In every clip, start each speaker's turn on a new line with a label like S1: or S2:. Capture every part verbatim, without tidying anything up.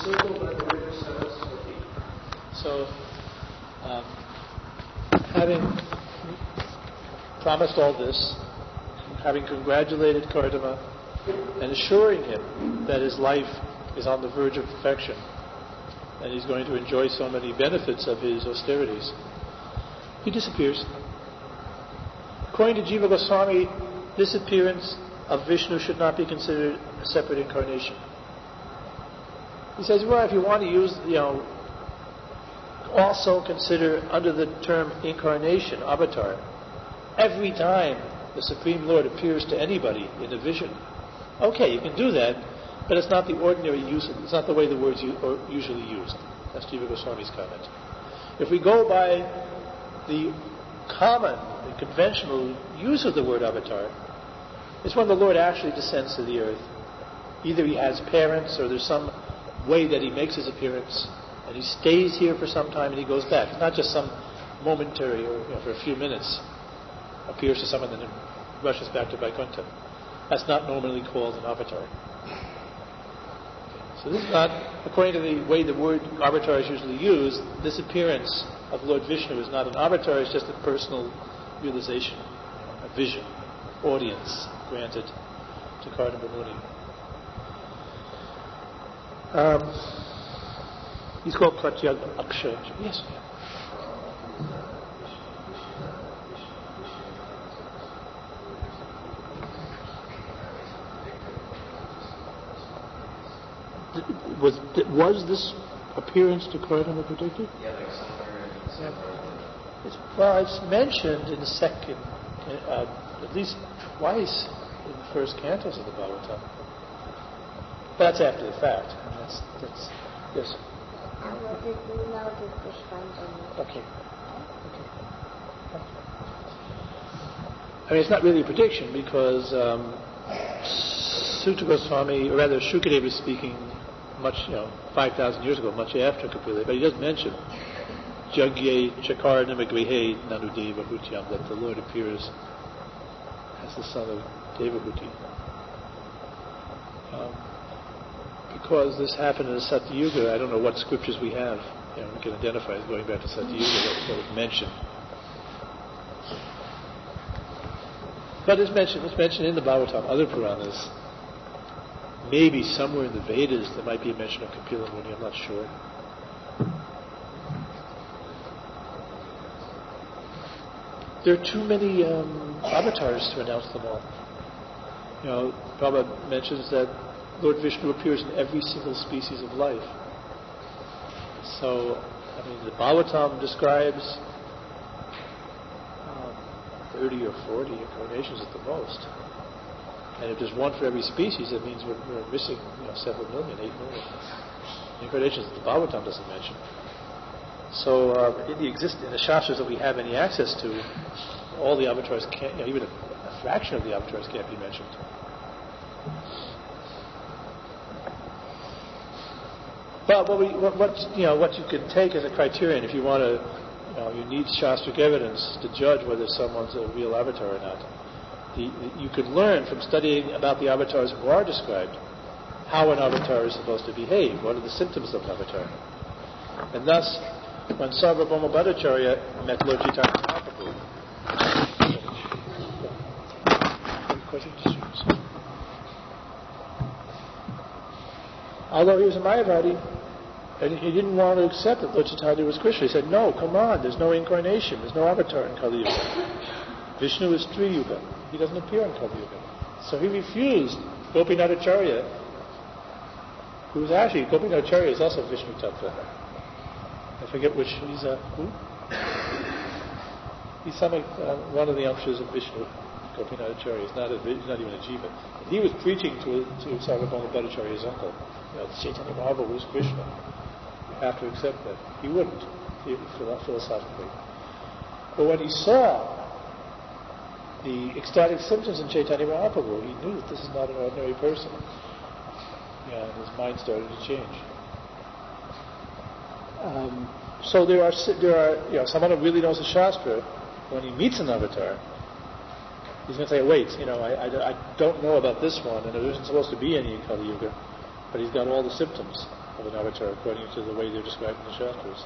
S1: So, um, having promised all this, having congratulated Kardama and assuring him that his life is on the verge of perfection and he's going to enjoy so many benefits of his austerities, he disappears. According to Jiva Goswami, this appearance of Vishnu should not be considered a separate incarnation. He says, well, if you want to use, you know, also consider under the term incarnation, avatar, every time the Supreme Lord appears to anybody in a vision. Okay, you can do that, but it's not the ordinary use, it's not the way the words are usually used. That's Jiva Goswami's comment. If we go by the common, the conventional use of the word avatar, it's when the Lord actually descends to the earth. Either he has parents or there's some way that he makes his appearance and he stays here for some time and he goes back. It's not just some momentary or, you know, for a few minutes appears to someone and then rushes back to Vaikuntha. That's not normally called an avatar. So this is not, according to the way the word avatar is usually used, this appearance of Lord Vishnu is not an avatar, it's just a personal realization, a vision, audience granted to Kardama Muni. Um, he's called Pratyag Akshaya. Yes. Was was this appearance to Kardama predicted?
S2: Yeah, like somewhere in somewhere.
S1: It's, well, it's mentioned in the second, uh, at least twice in the first cantos of the Bhagavatam. But that's after the fact. That's, that's, yes.
S3: And was it emailed to Pushpanjali?
S1: Okay. Okay. I mean, it's not really a prediction because um, Sutta Goswami, or rather Shukadeva is speaking much, you know, five thousand years ago, much after Kapila, but he does mention Jagye Chakar Nimagrihe Nanudeva Hutyam, that the Lord appears as the son of Devahuti. Um, because this happened in the Satyuga, I don't know what scriptures we have, you know, we can identify as going back to Satyuga, that was mentioned. But it's mentioned, it's mentioned in the Bhagavatam, other Puranas. Maybe somewhere in the Vedas there might be a mention of Kapila Muni, I'm not sure. There are too many um, avatars to announce them all. You know, Prabhupada mentions that Lord Vishnu appears in every single species of life. So, I mean, the Bhagavatam describes um, thirty or forty incarnations at the most. And if there's one for every species, it means we're, we're missing, you know, several million, eight million incarnations that the Bhagavatam doesn't mention. So uh, in the exist in the Shastras that we have any access to, all the avatars can't, you know, even a, a fraction of the avatars can't be mentioned. But what we, what, what you know, what you can take as a criterion, if you want to, you know, you need Shastric evidence to judge whether someone's a real avatar or not. The, you can learn from studying about the avatars who are described how an avatar is supposed to behave, what are the symptoms of an avatar. And thus, when Sarvabhauma Bhattacharya met Lord Chaitanya Mahaprabhu, although he was a Mayavadi, and he didn't want to accept that Lord Chaitanya was Krishna, he said, no, come on, there's no incarnation, there's no avatar in Kali Yuga. Vishnu is Tri Yuga. He doesn't appear in Kali Yuga. So he refused Gopinath Acharya, who was actually, Gopinath Acharya is also Vishnu Tattva. I forget which, he's a, who? He's some, uh, one of the Amshas of Vishnu, Gopinath Acharya. He's not, a, he's not even a jiva. And he was preaching to, to Sarvabhauma Bhattacharya's uncle. You know, Chaitanya Mahaprabhu was Krishna. You have to accept that. He wouldn't, philosophically. But when he saw the ecstatic symptoms in Chaitanya Mahaprabhu, he knew that this is not an ordinary person. Yeah, and his mind started to change. Um, so there are, there are, you know, someone who really knows the Shastra, when he meets an avatar, he's going to say, wait, you know, I, I, I don't know about this one, and there isn't supposed to be any in Kali Yuga, but he's got all the symptoms. of an avatar according to the way they're described in the Shastras.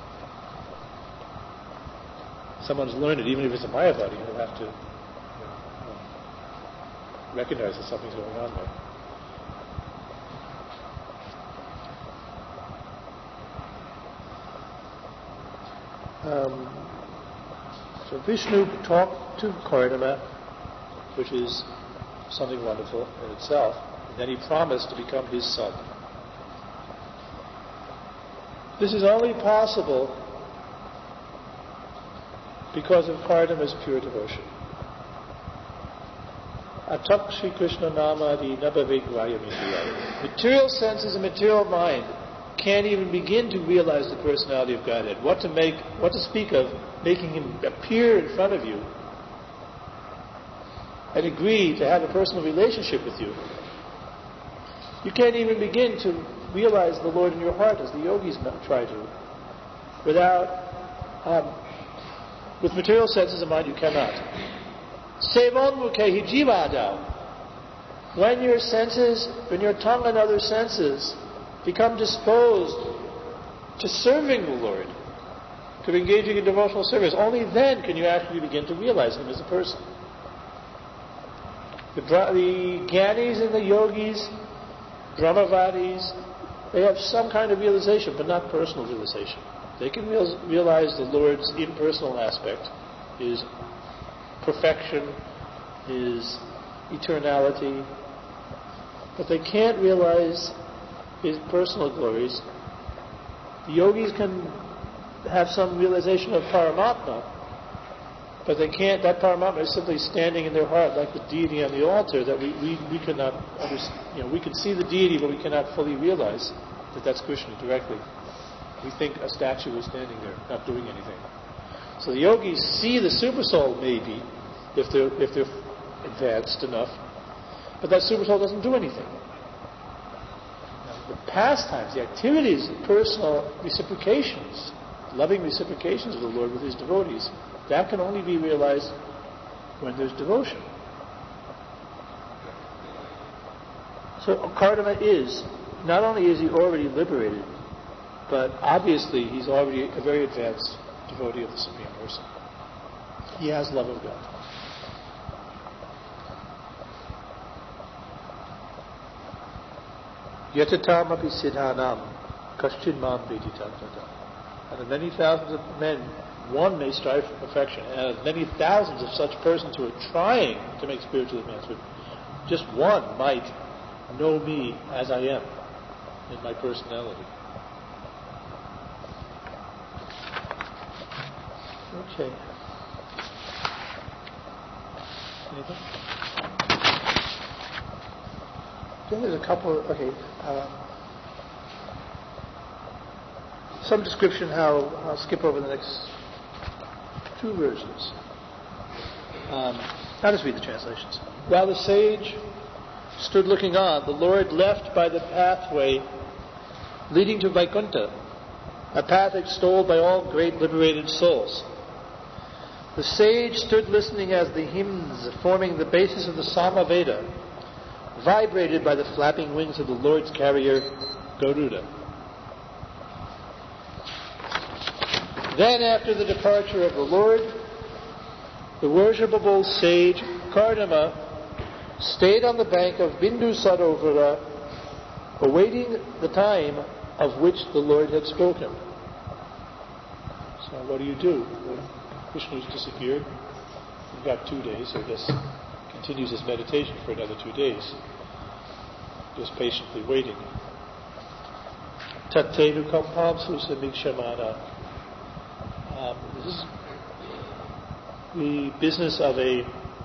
S1: Someone's learned it, even if it's a Mayavadi, he'll have to you know, recognize that something's going on there. Um, so Vishnu talked to Kardama, which is something wonderful in itself, and then he promised to become his son. This is only possible because of Kardama's pure devotion. Atak Shri Krishna Namadi Nabhavigvayamindriyaya. Material senses and material mind can't even begin to realize the personality of Godhead. What to make, what to speak of making him appear in front of you and agree to have a personal relationship with you. You can't even begin to realize the Lord in your heart as the yogis try to. Without, um, with material senses and mind, you cannot. Sevon mukhehi jivada. When your senses, when your tongue and other senses become disposed to serving the Lord, to engaging in devotional service, only then can you actually begin to realize Him as a person. The, the Gyanis and the Yogis, Brahmavadis, they have some kind of realization, but not personal realization. They can real, realize the Lord's impersonal aspect, His perfection, His eternality, but they can't realize His personal glories. The yogis can have some realization of Paramatma, but they can't. That Paramatma is simply standing in their heart like the deity on the altar that we, we, we cannot understand. You know, we can see the deity, but we cannot fully realize that that's Krishna directly. We think a statue is standing there, not doing anything. So the yogis see the supersoul, maybe, if they're if they're advanced enough, but that supersoul doesn't do anything. The pastimes, the activities, the personal reciprocations, loving reciprocations of the Lord with His devotees, that can only be realized when there's devotion. So Kardama is, not only is he already liberated, but obviously he's already a very advanced devotee of the Supreme Person. He has love of God. Yatatam api siddhanam kaschid mam veditam tata. And of many thousands of men, one may strive for perfection. And of many thousands of such persons who are trying to make spiritual advancement, just one might know me as I am in my personality. Okay. Anything? Then there's a couple of, okay, um, some description how, I'll skip over the next two verses. Um, I'll just read the translations. While the sage stood looking on, the Lord left by the pathway leading to Vaikuntha, a path extolled by all great liberated souls. The sage stood listening as the hymns forming the basis of the Samaveda vibrated by the flapping wings of the Lord's carrier, Garuda. Then, after the departure of the Lord, the worshipable sage Kardama stayed on the bank of Bindu Sarovara, awaiting the time of which the Lord had spoken. So what do you do? Vishnu's disappeared. You've got two days, I guess. Continues his meditation for another two days. Just patiently waiting. Tattedu kampam susamikshamana. Um, this is the business of a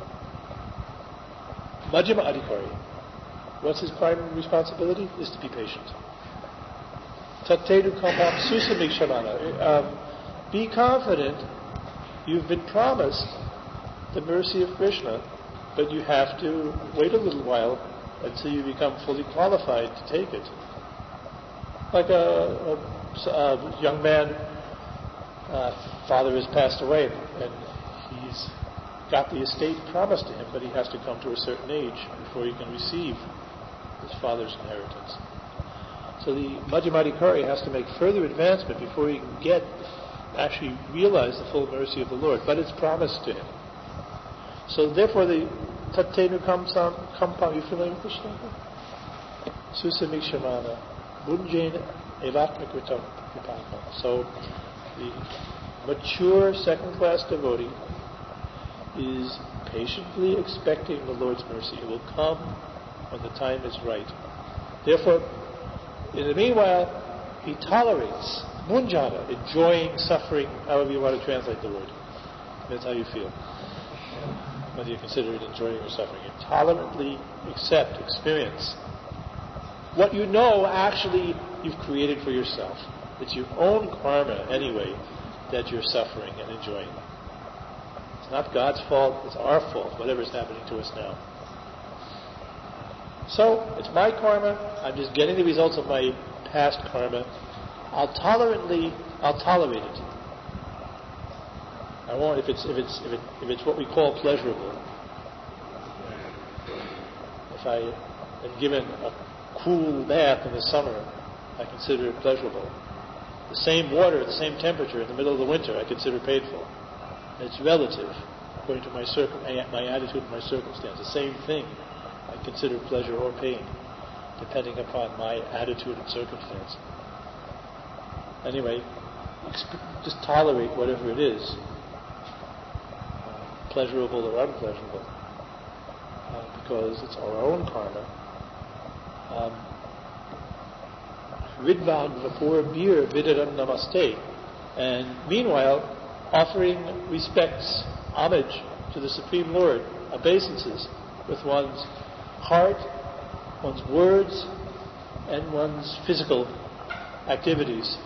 S1: Majjhima Adhikari. What's his primary responsibility? Is to be patient. Tattedu kampam susamikshamana. Um, be confident. You've been promised the mercy of Krishna, but you have to wait a little while until you become fully qualified to take it. Like a, a, a young man, uh, father has passed away, and he's got the estate promised to him, but he has to come to a certain age before he can receive his father's inheritance. So the Madhyamadikari has to make further advancement before he can get, actually realize the full mercy of the Lord. But it's promised to him. So therefore the Tattenu Kampam, you familiar with this shloka? Susamikshamana, Bunjain Evatmakritam Vipakam. So the mature second-class devotee is patiently expecting the Lord's mercy. It will come when the time is right. Therefore, in the meanwhile, he tolerates munjana, enjoying suffering, however you want to translate the word. That's how you feel. Whether you consider it enjoying or suffering. You tolerantly accept, experience what you know actually you've created for yourself. It's your own karma, anyway, that you're suffering and enjoying. It's not God's fault, it's our fault, whatever's happening to us now. So, it's my karma, I'm just getting the results of my past karma. I'll tolerantly, I'll tolerate it. I won't, if it's, if it's, if, it, if it's what we call pleasurable. If I am given a cool bath in the summer, I consider it pleasurable. The same water at the same temperature in the middle of the winter, I consider painful. It's relative, according to my circum- my attitude and my circumstance. The same thing I consider pleasure or pain, depending upon my attitude and circumstance. Anyway, exp- just tolerate whatever it is, uh, pleasurable or unpleasurable, uh, because it's our own karma. Ridvan vapur beer vidaram namaste. And meanwhile, offering respects, homage to the Supreme Lord, obeisances with one's heart, one's words, and one's physical activities.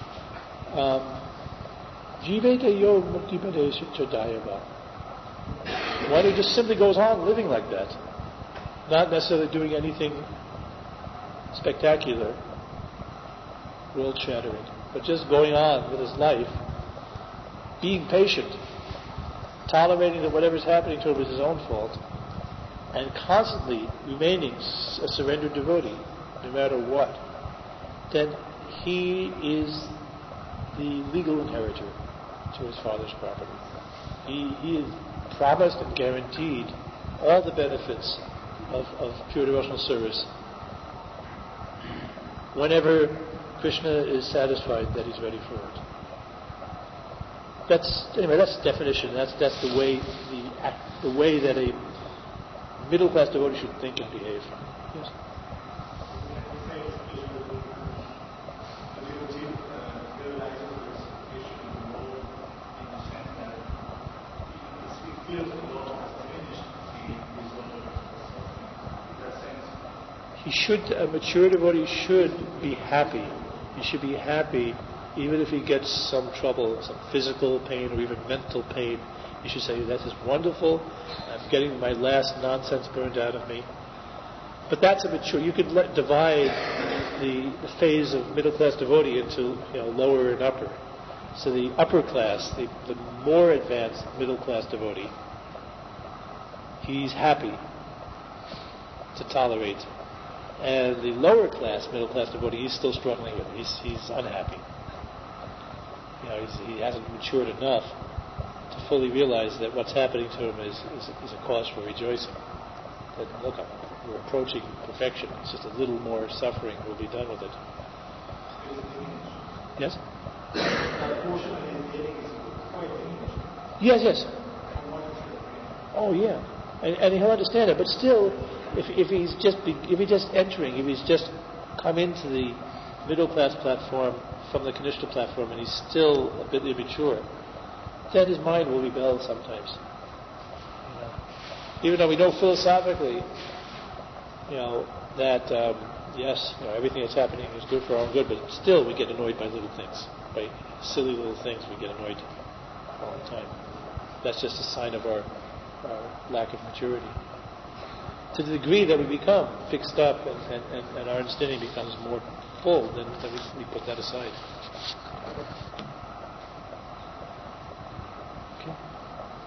S1: Jiveta yo muktipadesha chadayava. One who just simply goes on living like that, not necessarily doing anything spectacular, world-shattering, but just going on with his life, being patient, tolerating that whatever's happening to him is his own fault, and constantly remaining a surrendered devotee, no matter what, then he is the legal inheritor to his father's property. He, he is promised and guaranteed all the benefits of, of pure devotional service whenever Krishna is satisfied that he's ready for it. That's anyway. That's the definition. That's that's the way the act, the way that a middle class devotee should think and behave. Yes. He should, a mature devotee should be happy. He should be happy even if he gets some trouble, some physical pain or even mental pain. He should say, "That is wonderful. I'm getting my last nonsense burned out of me." But that's a mature. You could let, divide the, the phase of middle class devotee into, you know, lower and upper. So the upper class, the, the more advanced middle class devotee, he's happy to tolerate. And the lower class, middle class devotee, he's still struggling with it. He's, he's unhappy. You know, he's, he hasn't matured enough to fully realize that what's happening to him is, is, is a cause for rejoicing. That, look, we're approaching perfection. It's just a little more suffering. We'll be done with it. Yes? Yes, yes. Oh, yeah. And, and he'll understand it. But still, if, if he's just be, if he's just entering, if he's just come into the middle class platform from the Kanishta platform, and he's still a bit immature, then his mind will rebel sometimes. You know, even though we know philosophically, you know, that um, yes, you know, everything that's happening is good for our own good, but still we get annoyed by little things, by silly little things. We get annoyed all the time. That's just a sign of our, our lack of maturity. To the degree that we become fixed up and, and, and, and our understanding becomes more full, then, then we, we put that aside. Okay.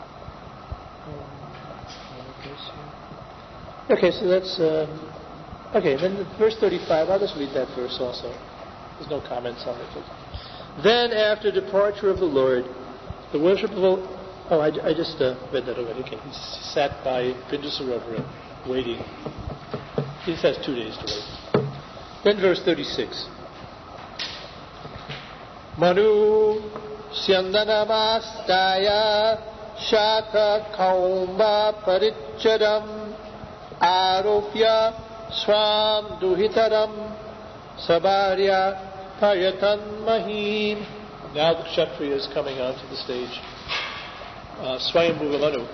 S1: Um, okay, so that's. Um, Okay, then verse thirty-five, I'll just read that verse also. There's no comments on it. Then, after departure of the Lord, the worshipful... Oh, I, I just uh, read that already. Okay, he sat by Bindusarova waiting. He just has two days to wait. Then verse thirty-six. Manu Syandanamastaya Shaka Kaumba Parichadam Arofya Swam Duhitaram Sabarya Payatan Mahim. Now the Kshatriya is coming onto the stage. Uh, Swayambhuva Manu.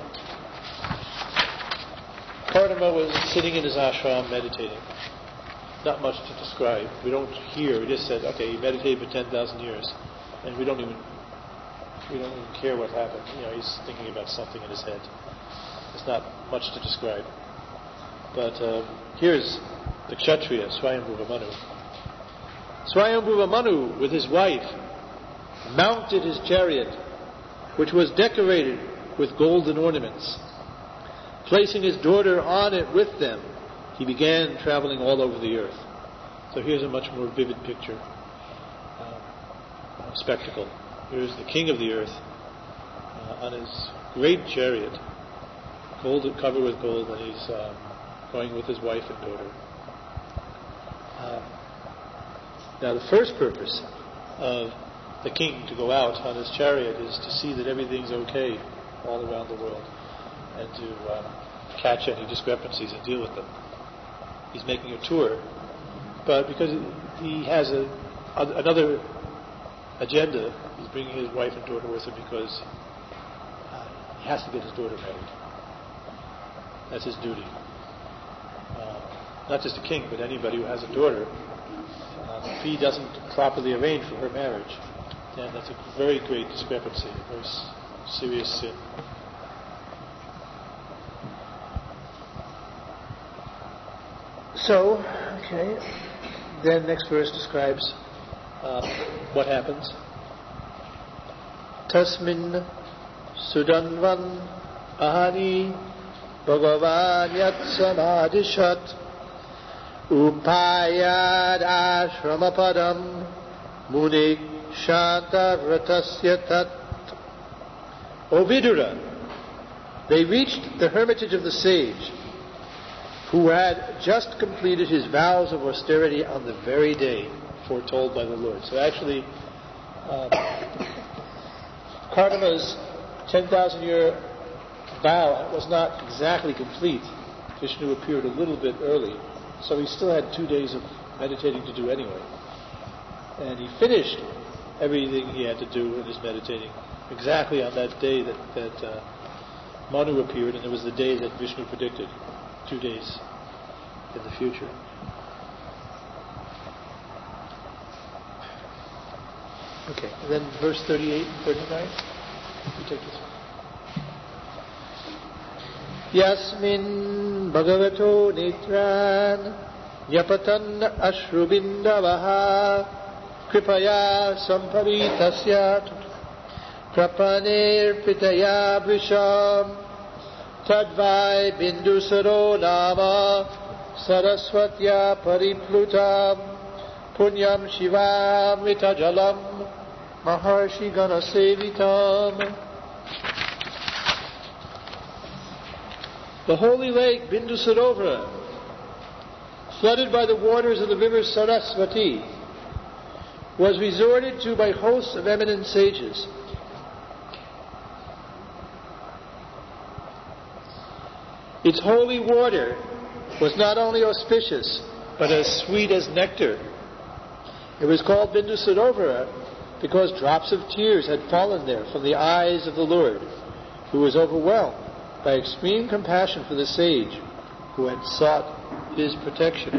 S1: Kardama was sitting in his ashram meditating. Not much to describe. We don't hear. We just said, okay, he meditated for ten thousand years, and we don't even we don't even care what happened. You know, he's thinking about something in his head. There's not much to describe. But um, here's the Kshatriya, Swayambhuva Manu. Swayambhuva Manu, with his wife, mounted his chariot, which was decorated with golden ornaments. Placing his daughter on it with them, he began traveling all over the earth. So here's a much more vivid picture, uh, spectacle. Here's the king of the earth uh, on his great chariot, gold covered with gold, and he's um, going with his wife and daughter. Um, now the first purpose of the king to go out on his chariot is to see that everything's okay all around the world, and to um, catch any discrepancies and deal with them. He's making a tour, but because he has a, a, another agenda, he's bringing his wife and daughter with him because uh, he has to get his daughter married. That's his duty. Uh, not just a king, but anybody who has a daughter. Uh, if he doesn't properly arrange for her marriage, then that's a very great discrepancy, a very s- serious sin. So, okay, then next verse describes uh, what happens. Tasmin Sudanvan Ahani Bhagavan Yat Samadhishat Upayad Ashramapadam Munik Shanta Ratasya Tat. O Vidura, they reached the hermitage of the sage, who had just completed his vows of austerity on the very day foretold by the Lord. So actually, um, Kardama's ten thousand year vow was not exactly complete. Vishnu appeared a little bit early, so he still had two days of meditating to do anyway. And he finished everything he had to do in his meditating exactly on that day that, that uh, Manu appeared, and it was the day that Vishnu predicted. Two days in the future. Okay, and then verse thirty-eight and thirty-nine. You take this one. Yasmin Bhagavato Nitran Yapatan Ashrubindavaha Kripaya Samparitasya Prapanir Pitaya Visham Tadvai Bindusaro Nama Saraswatya Pariplutam Punyam Shivam Vitajalam Maharshi Ganasevitam. The holy lake Bindusarovara, flooded by the waters of the river Saraswati, was resorted to by hosts of eminent sages. Its holy water was not only auspicious, but as sweet as nectar. It was called Bindusarovara because drops of tears had fallen there from the eyes of the Lord, who was overwhelmed by extreme compassion for the sage who had sought his protection.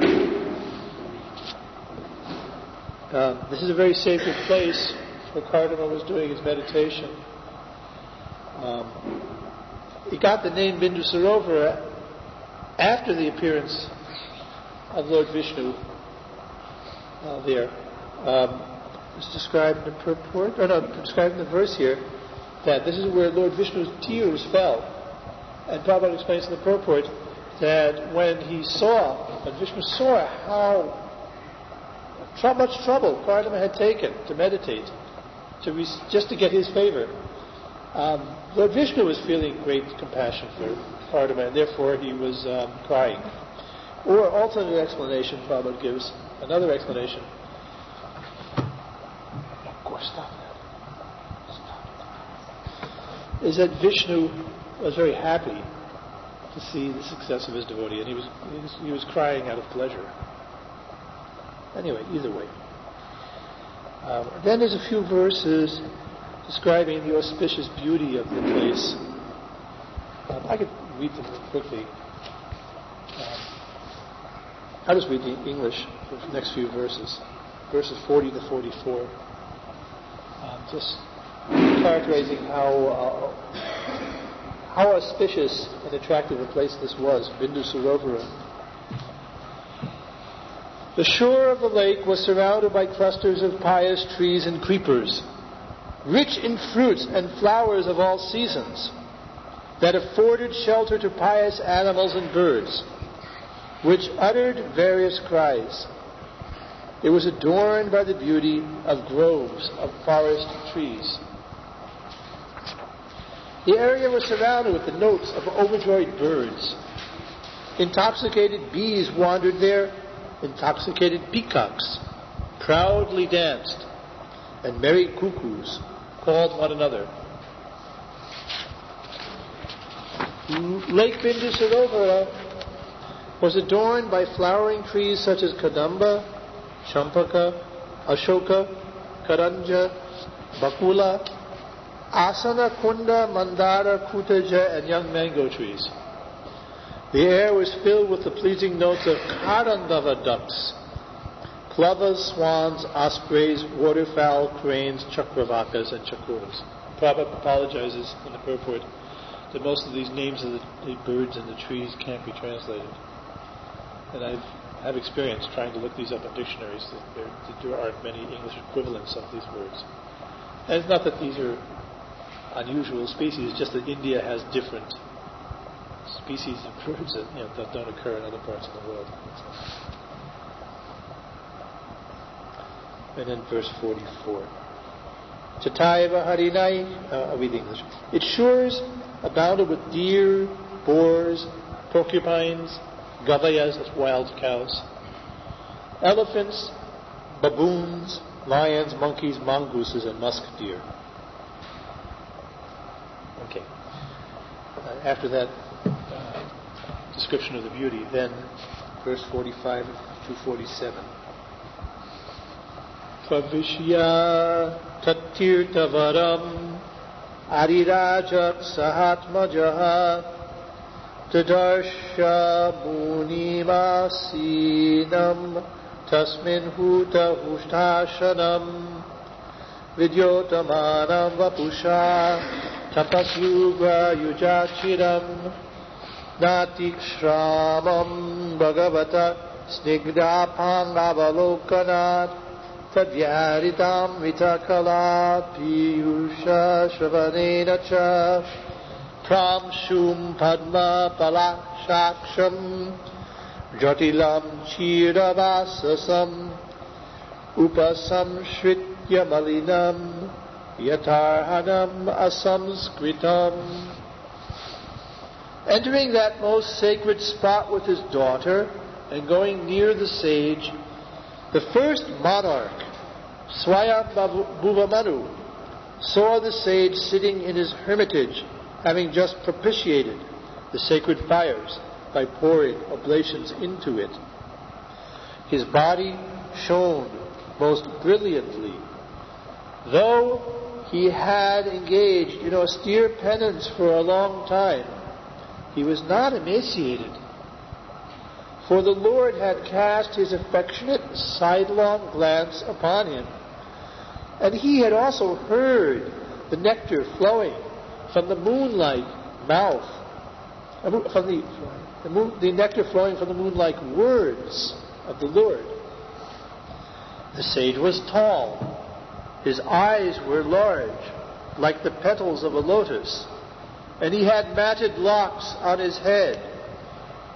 S1: Uh, this is a very sacred place where Kardama was doing his meditation. Um, He got the name Bindusarovara after the appearance of Lord Vishnu uh, there. Um, it's described in the purport, or no, described in the verse here, that this is where Lord Vishnu's tears fell. And Prabhupada explains in the purport that when he saw, when Vishnu saw how tr- much trouble Kardama had taken to meditate, to re- just to get his favor, um, Lord Vishnu was feeling great compassion for Kardama, and therefore he was um, crying. Or alternate explanation, Prabhupada gives, another explanation. Of course, stop that. Stop. Is that Vishnu was very happy to see the success of his devotee, and he was, he was he was crying out of pleasure. Anyway, either way. Um, then there's a few verses describing the auspicious beauty of the place. Um, I could read them quickly. Um, I'll just read the English for the next few verses, verses forty to forty-four. Um, just characterizing how uh, how auspicious and attractive a place this was, Bindu Sarovara. The shore of the lake was surrounded by clusters of pious trees and creepers, rich in fruits and flowers of all seasons, that afforded shelter to pious animals and birds, which uttered various cries. It was adorned by the beauty of groves of forest trees. The area was surrounded with the notes of overjoyed birds. Intoxicated bees wandered there. Intoxicated peacocks proudly danced, and merry cuckoos called one another. Lake Bindu Sarovara was adorned by flowering trees such as Kadamba, Champaka, Ashoka, Karanja, Bakula, Asana, Kunda, Mandara, Kutaja, and young mango trees. The air was filled with the pleasing notes of Karandava ducks, plovers, swans, ospreys, waterfowl, cranes, chakravakas, and chakuras. Prabhupada apologizes in the purport that most of these names of the, the birds and the trees can't be translated. And I've have experience trying to look these up in dictionaries. There, there aren't many English equivalents of these words. And it's not that these are unusual species, it's just that India has different species of birds that, you know, that don't occur in other parts of the world. And then verse forty-four. Chataiva harinai, uh, I'll read the English. Its shores abounded with deer, boars, porcupines, gavayas, that's wild cows, elephants, baboons, lions, monkeys, mongooses, and musk deer. Okay. Uh, after that uh, description of the beauty, then verse forty-five to forty-seven. Pravishya tatirtavaram arirajak sahatmajaha tadarsha munimasinam tasmin huta hushtashanam vidyotamanam vapusha tapasyuga yujachiram natikshramam bhagavata snigdapang avalokanat tadyaritam vitakalat piyusha shravanena cha pramshum padma palakshaksham jatilam chiravasasam upasamshritya malinam yatarhanam asamskritam. Entering that most sacred spot with his daughter and going near the sage, the first monarch, Swayambhuva Manu, saw the sage sitting in his hermitage, having just propitiated the sacred fires by pouring oblations into it. His body shone most brilliantly. Though he had engaged in austere penance for a long time, he was not emaciated, for the Lord had cast his affectionate sidelong glance upon him, and he had also heard the nectar flowing from the moon-like mouth, from the, the, moon, the nectar flowing from the moon-like words of the Lord. The sage was tall, his eyes were large, like the petals of a lotus, and he had matted locks on his head.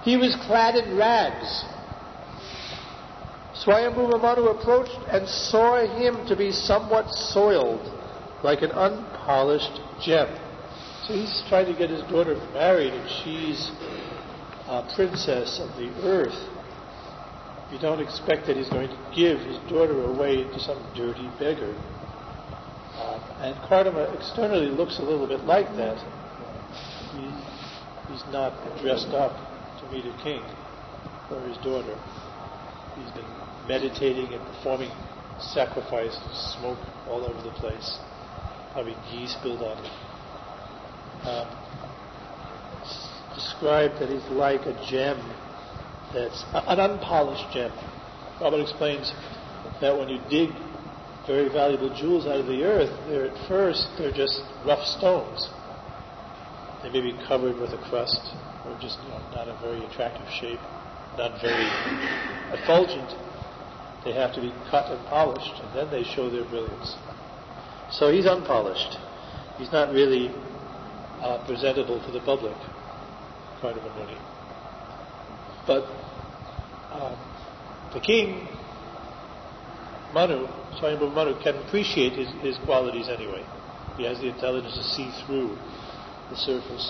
S1: He was clad in rags. Swayambhuva Manu approached and saw him to be somewhat soiled, like an unpolished gem. So he's trying to get his daughter married, and she's a princess of the earth. You don't expect that he's going to give his daughter away to some dirty beggar. Um, and Kardama externally looks a little bit like that. He, he's not dressed up to meet a king for his daughter. He's been meditating and performing sacrifice, smoke all over the place, probably ghee spilled on it. Um, described that he's like a gem that's an unpolished gem. Robert explains that when you dig very valuable jewels out of the earth, they're at first they're just rough stones. They may be covered with a crust, or just you know, not a very attractive shape, not very effulgent. They have to be cut and polished, and then they show their brilliance. So he's unpolished. He's not really uh, presentable to the public, Kardama Muni. But um, the king, Manu, Swayambhuva Manu, can appreciate his, his qualities anyway. He has the intelligence to see through the surface.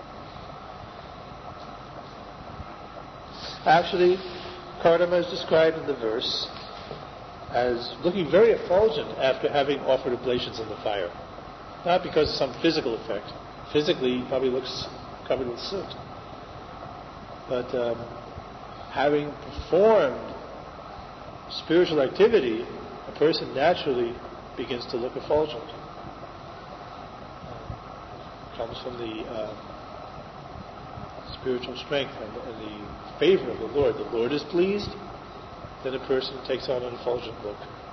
S1: Actually, Kardama is described in the verse as looking very effulgent after having offered oblations in the fire. Not because of some physical effect. Physically, he probably looks covered with soot. But um, having performed spiritual activity, a person naturally begins to look effulgent. Uh, comes from the uh, spiritual strength and, and the favor of the Lord. The Lord is pleased, then a person takes on an effulgent look.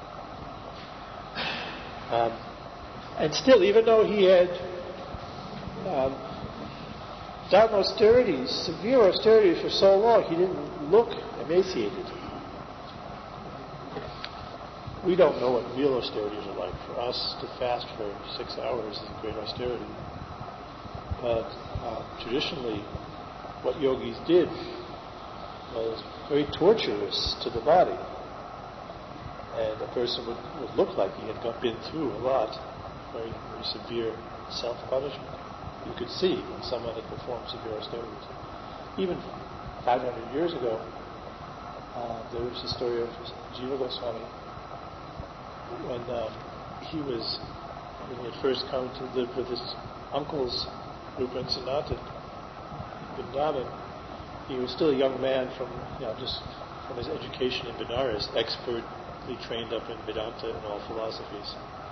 S1: Um, and still, even though he had um, done austerities, severe austerities for so long, he didn't look emaciated. We don't know what real austerities are like. For us to fast for six hours is a great austerity. But uh, traditionally, what yogis did was very torturous to the body. And a person would, would look like he had got, been through a lot, very, very severe self-punishment. You could see when someone had performed severe austerities. Even five hundred years ago, uh, there was the story of Jiva Goswami when um, he was, when he had first come to live with his uncles, Rupa and Sanatan, in Vrindavan. He was still a young man from, you know, just from his education in Benares, expertly trained up in Vedanta and all philosophies.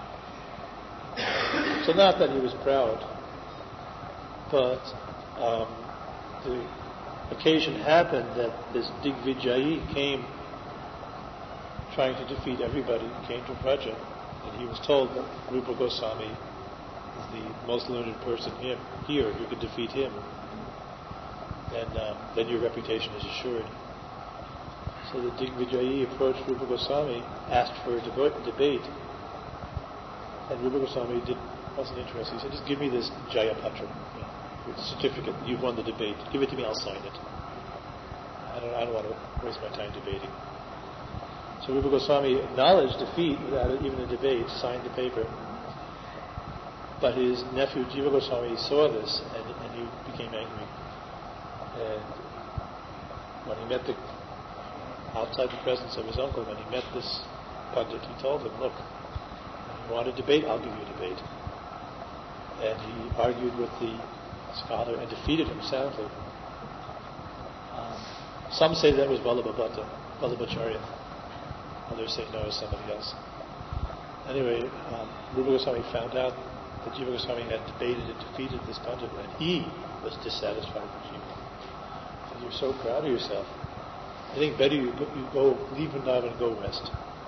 S1: So not that he was proud, but um, the occasion happened that this Digvijayi came trying to defeat everybody, came to Vraja, and he was told that Rupa Goswami is the most learned person here, here who could defeat him. And um, then your reputation is assured. So the Digvijayi approached Rupa Goswami, asked for a deb- debate, and Rupa Goswami did, wasn't interested. He said, just give me this Jayapatra, you know, certificate. You've won the debate. Give it to me, I'll sign it. I don't, I don't want to waste my time debating. So Rupa Goswami acknowledged defeat without even a debate, signed the paper. But his nephew Jiva Goswami saw this, and, and he became angry. And when he met the, outside the presence of his uncle, when he met this Pandit, he told him, look, if you want a debate, I'll give you a debate. And he argued with the scholar and defeated him soundly. Um, some say that was Vallabhabhata, Vallabhacharya. Others say no, it's somebody else. Anyway, um, Rupa Goswami found out that Jiva Goswami had debated and defeated this Pandit, and he was dissatisfied with Jiva. You're so proud of yourself. I think better you go, you go leave Vrindavan and go west.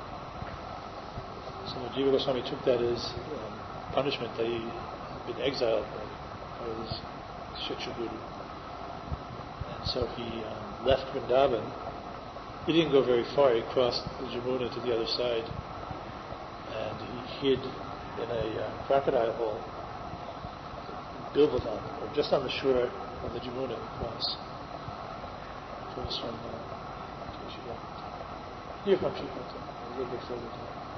S1: So Jiva Goswami took that as um, punishment that he had been exiled by, by his Shiksha Guru. And so he um, left Vrindavan. He didn't go very far. He crossed the Jamuna to the other side, and he hid in a uh, crocodile hole in Bilvadan, or just on the shore of the Jamuna across. across from uh, Keshiva. Near from Shikota, a little bit further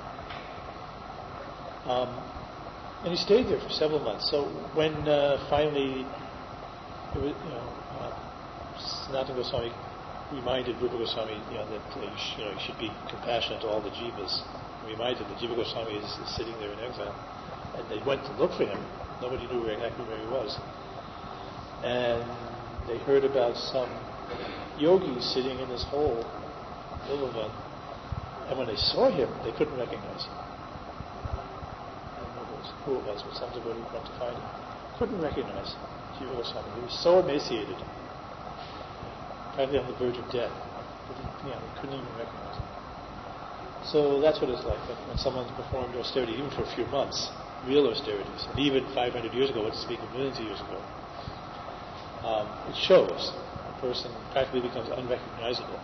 S1: down. Um, and he stayed there for several months. So when uh, finally, it was, you know, uh, Sanatana Goswami reminded Rupa Goswami, you know, that uh, you, sh- you know, you should be compassionate to all the jivas. He reminded that Jiva Goswami is, is sitting there in exile, and they went to look for him. Nobody knew where, exactly where he was, and they heard about some yogi sitting in this hole, Lilava, and when they saw him, they couldn't recognize him. I don't know who it was, but some devotee went to find him. Couldn't recognize Jiva Goswami. He was so emaciated, practically on the verge of death. You know, they couldn't even recognize him. So that's what it's like when someone's performed austerity, even for a few months, real austerities, and even five hundred years ago, what to speak of millions of years ago. Um, it shows a person practically becomes unrecognizable.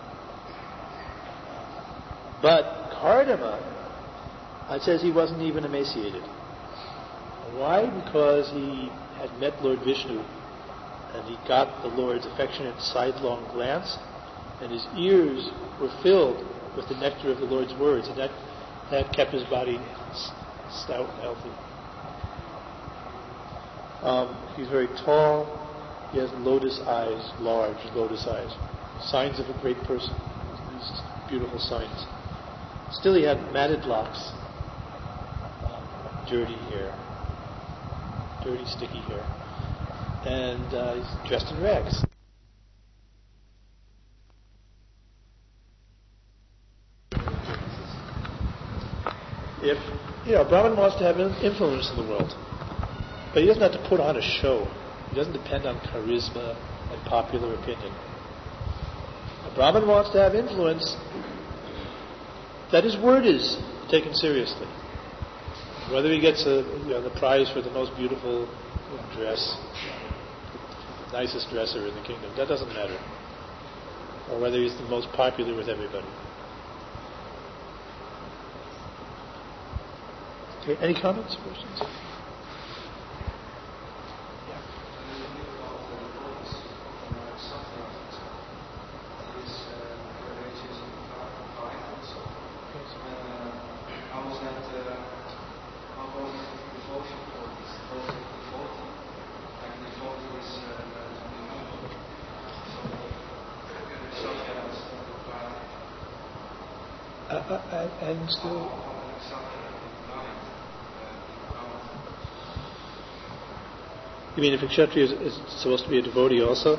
S1: But Kardama, it says he wasn't even emaciated. Why? Because he had met Lord Vishnu, and he got the Lord's affectionate sidelong glance, and his ears were filled with the nectar of the Lord's words, and that, that kept his body stout and healthy. Um, he's very tall. He has lotus eyes, large lotus eyes, signs of a great person. These beautiful signs. Still, he had matted locks, um, dirty hair, dirty, sticky hair, and uh, he's dressed in rags. If, you know, Brahman wants to have influence in the world, but he doesn't have to put on a show. He doesn't depend on charisma and popular opinion. A Brahman wants to have influence, that his word is taken seriously. Whether he gets a, you know, the prize for the most beautiful dress, the nicest dresser in the kingdom, that doesn't matter. Or whether he's the most popular with everybody. Okay, any comments, questions? Uh, uh, and still, you mean if a kshatriya is, is supposed to be a devotee also?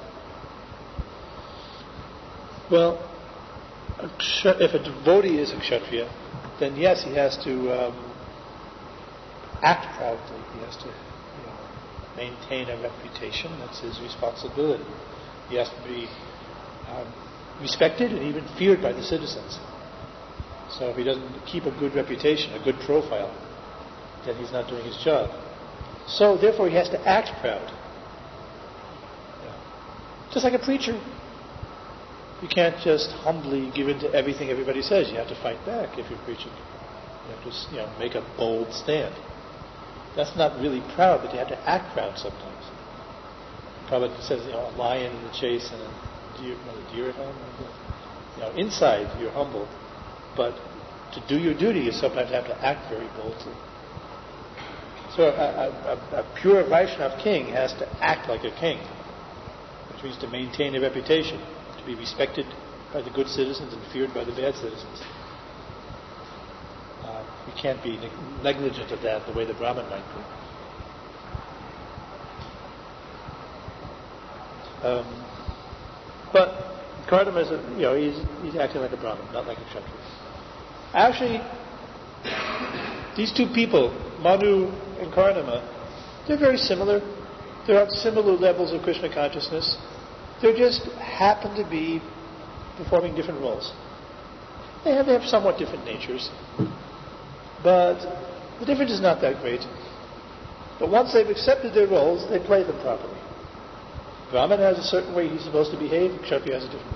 S1: Well, a kshat- if a devotee is a kshatriya, then yes, he has to um, act proudly. He has to, you know, maintain a reputation. That's his responsibility. He has to be um, respected and even feared by the citizens. So if he doesn't keep a good reputation, a good profile, then he's not doing his job. So therefore he has to act proud. Yeah. Just like a preacher. You can't just humbly give in to everything everybody says. You have to fight back if you're preaching. You have to, you know, make a bold stand. That's not really proud, but you have to act proud sometimes. Prabhupada says, you know, a lion in the chase and a deer, no, a deer at home. You know, inside you're humble. But to do your duty, you sometimes have to act very boldly. So a, a, a pure Vaishnav king has to act like a king, which means to maintain a reputation, to be respected by the good citizens and feared by the bad citizens. Uh, you can't be neg- negligent of that the way the Brahmin might be. Um, but Kardama is, a, you know, he's, he's acting like a Brahmin, not like a Kshatriya. Actually, these two people, Manu and Kardama, they're very similar. They're on similar levels of Krishna consciousness. They just happen to be performing different roles. They have, they have somewhat different natures. But the difference is not that great. But once they've accepted their roles, they play them properly. Brahman has a certain way he's supposed to behave, Kshatriya has a different way.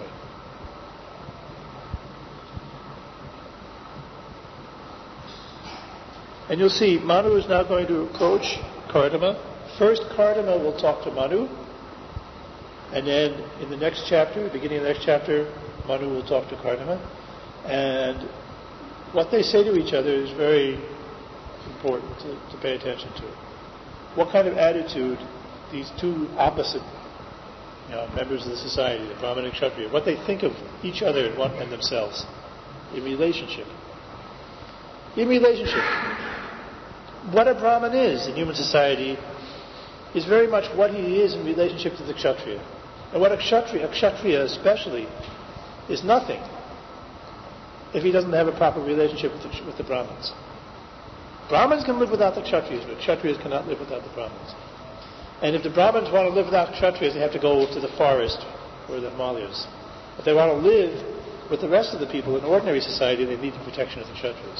S1: And you'll see, Manu is now going to approach Kardama. First, Kardama will talk to Manu. And then in the next chapter, beginning of the next chapter, Manu will talk to Kardama. And what they say to each other is very important to, to pay attention to. What kind of attitude these two opposite you know, members of the society, the Brahmin and Kshatriya, what they think of each other and, one, and themselves in relationship. In relationship. What a Brahmin is in human society is very much what he is in relationship to the Kshatriya. And what a Kshatriya, a Kshatriya especially, is nothing if he doesn't have a proper relationship with the, with the Brahmins. Brahmins can live without the Kshatriyas, but Kshatriyas cannot live without the Brahmins. And if the Brahmins want to live without Kshatriyas, they have to go to the forest or the Himalayas. If they want to live with the rest of the people in ordinary society, they need the protection of the Kshatriyas.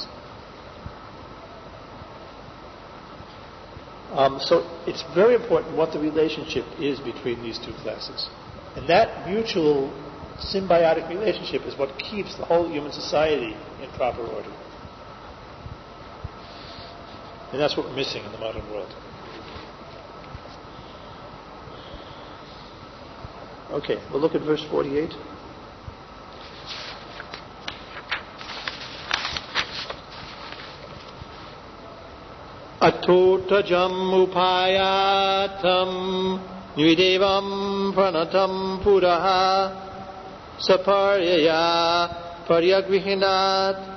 S1: Um, so it's very important what the relationship is between these two classes. And that mutual symbiotic relationship is what keeps the whole human society in proper order. And that's what we're missing in the modern world. Okay, we'll look at verse forty-eight. Atotajam upayatam nidevam pranatam puraha saparyaya paryagrihinat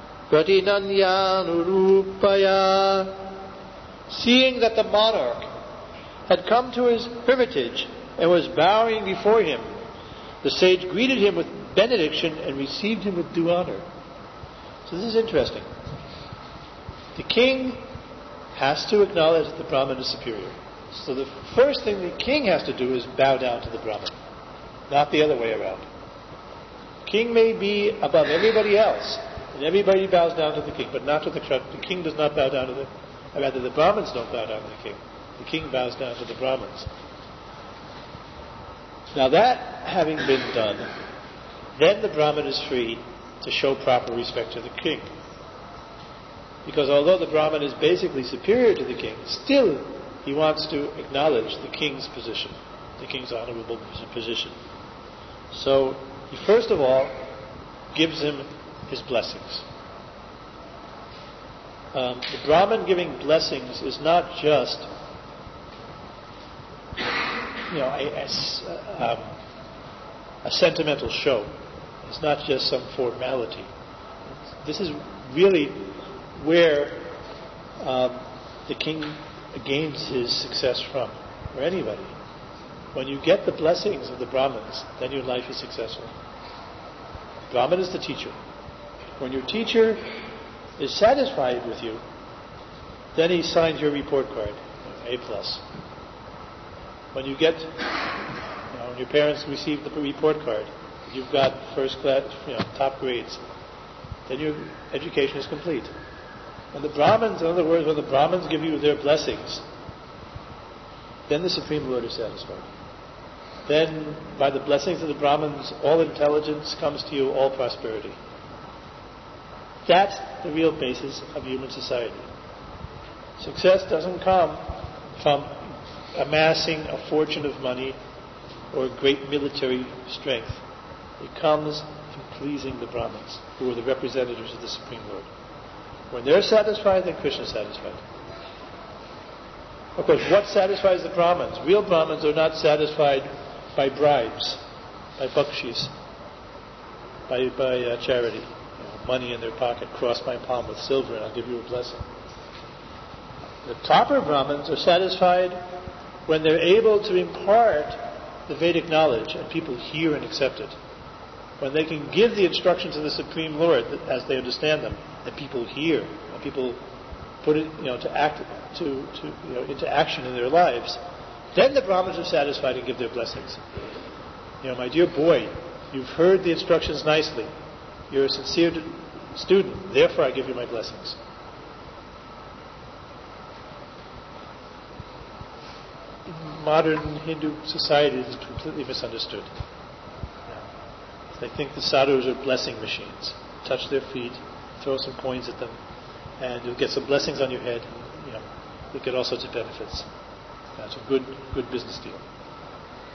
S1: pratinanyanurupaya. Seeing that the monarch had come to his hermitage and was bowing before him, the sage greeted him with benediction and received him with due honor. So this is interesting. The king has to acknowledge that the Brahmin is superior. So the first thing the king has to do is bow down to the Brahmin, not the other way around. The king may be above everybody else, and everybody bows down to the king, but not to the Kshatriya. The king does not bow down to the, or rather the Brahmins don't bow down to the king. The king bows down to the Brahmins. Now that having been done, then the Brahmin is free to show proper respect to the king. Because although the Brahmin is basically superior to the king, still he wants to acknowledge the king's position, the king's honorable position. So he first of all gives him his blessings. Um, the Brahmin giving blessings is not just you know, a, a, um, a sentimental show. It's not just some formality. This is really where um, the king gains his success from, or anybody. When you get the blessings of the Brahmins, then your life is successful. Brahmin is the teacher. When your teacher is satisfied with you, then he signs your report card, A plus. When you get, you know, when your parents receive the report card, you've got first class, you know, top grades, then your education is complete. When the Brahmins, in other words, when the Brahmins give you their blessings, then the Supreme Lord is satisfied. Then, by the blessings of the Brahmins, all intelligence comes to you, all prosperity. That's the real basis of human society. Success doesn't come from amassing a fortune of money or great military strength. It comes from pleasing the Brahmins, who are the representatives of the Supreme Lord. When they're satisfied, then Krishna is satisfied. Of course, what satisfies the Brahmins? Real Brahmins are not satisfied by bribes, by bakshis, by, by uh, charity. You know, money in their pocket, cross my palm with silver and I'll give you a blessing. The proper Brahmins are satisfied when they're able to impart the Vedic knowledge and people hear and accept it. When they can give the instructions of the Supreme Lord as they understand them, and people hear, and people put it, you know, to act, to, to you know, into action in their lives, then the Brahmins are satisfied and give their blessings. You know, my dear boy, you've heard the instructions nicely. You're a sincere student. Therefore, I give you my blessings. Modern Hindu society is completely misunderstood. They think the sadhus are blessing machines. Touch their feet, throw some coins at them, and you'll get some blessings on your head. And, you know, you'll get all sorts of benefits. That's a good, good business deal.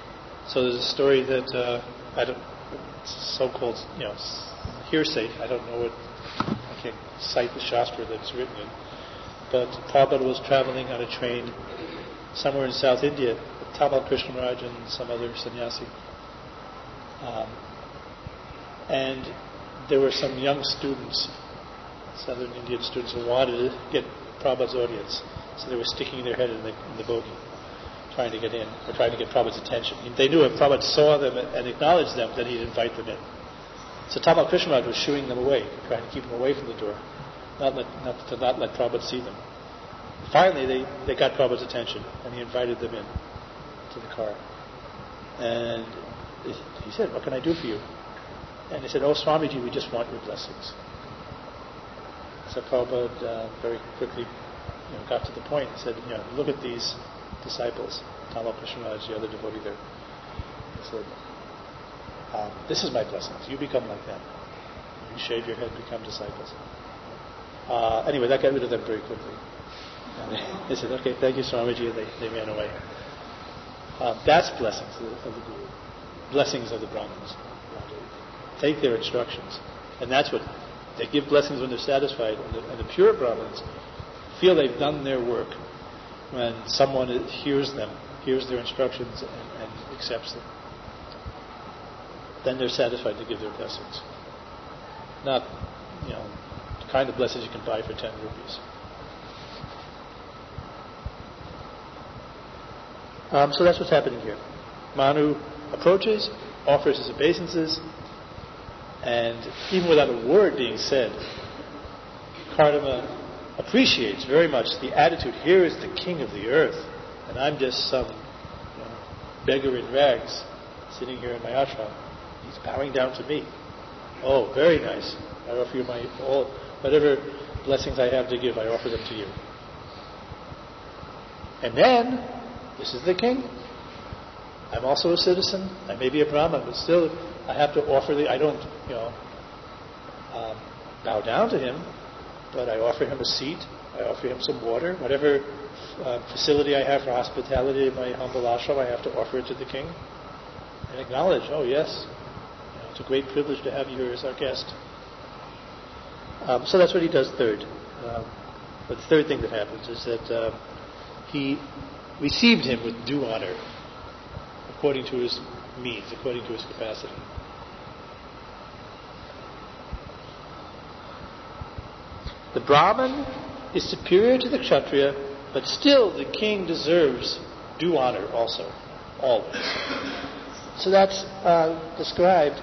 S1: So there's a story that uh, I don't, it's so-called, you know, hearsay. I don't know what, I can't cite the Shastra that it's written in. But Prabhupada was traveling on a train somewhere in South India with Tamal Krishna Maharaj and some other sannyasi. Um, and there were some young students, Southern Indian students, who wanted to get Prabhupada's audience. So they were sticking their head in the, in the bogie, trying to get in, or trying to get Prabhupada's attention. They knew if Prabhupada saw them and acknowledged them, then he'd invite them in. So Tamal Krishna Maharaj was shooing them away, trying to keep them away from the door, not, let, not to not let Prabhupada see them. Finally, they, they got Prabhupada's attention, and he invited them in to the car. And he said, "What can I do for you?" And he said, "Oh, Swamiji, we just want your blessings." So Prabhupada uh, very quickly you know, got to the point and said, you know, "Look at these disciples, Tamal Krishna Maharaj, the other devotee there." He said, um, "This is my blessings. You become like them. You shave your head, become disciples." Uh, anyway, that got rid of them very quickly. And they said, "Okay, thank you, Swamiji," and they, they ran away. Uh, that's blessings of the, of the Guru. Blessings of the Brahmins. Take their instructions. And that's what, they give blessings when they're satisfied. And the, and the pure Brahmins feel they've done their work when someone hears them, hears their instructions and, and accepts them. Then they're satisfied to give their blessings. Not, you know, the kind of blessings you can buy for ten rupees. Um, so that's what's happening here. Manu approaches, offers his obeisances, and even without a word being said, Kardama appreciates very much the attitude. Here is the king of the earth, and I'm just some you know, beggar in rags sitting here in my ashram. He's bowing down to me. Oh, very nice. I offer you my all, whatever blessings I have to give, I offer them to you. And then, this is the king. I'm also a citizen. I may be a Brahmin, but still I have to offer the, I don't, you know, um, bow down to him, but I offer him a seat. I offer him some water. Whatever uh, facility I have for hospitality in my humble ashram, I have to offer it to the king and acknowledge, oh yes, you know, it's a great privilege to have you here as our guest. Um, so that's what he does third. Um, but the third thing that happens is that uh, he received him with due honor, according to his means, according to his capacity. The Brahmin is superior to the Kshatriya, but still the king deserves due honor also, always. So that's uh, described